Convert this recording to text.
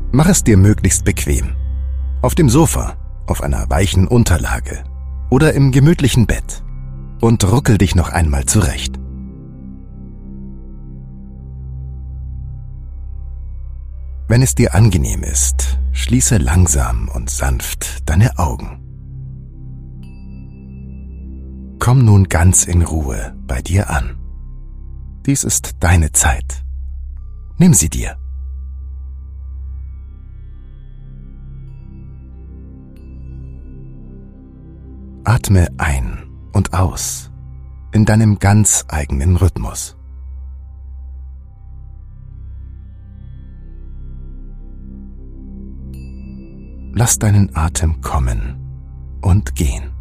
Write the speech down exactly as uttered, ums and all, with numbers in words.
Mach es dir möglichst bequem. Auf dem Sofa, auf einer weichen Unterlage oder im gemütlichen Bett. Und ruckel dich noch einmal zurecht. Wenn es dir angenehm ist, schließe langsam und sanft deine Augen. Komm nun ganz in Ruhe bei dir an. Dies ist deine Zeit. Nimm sie dir. Atme ein und aus in deinem ganz eigenen Rhythmus. Lass deinen Atem kommen und gehen.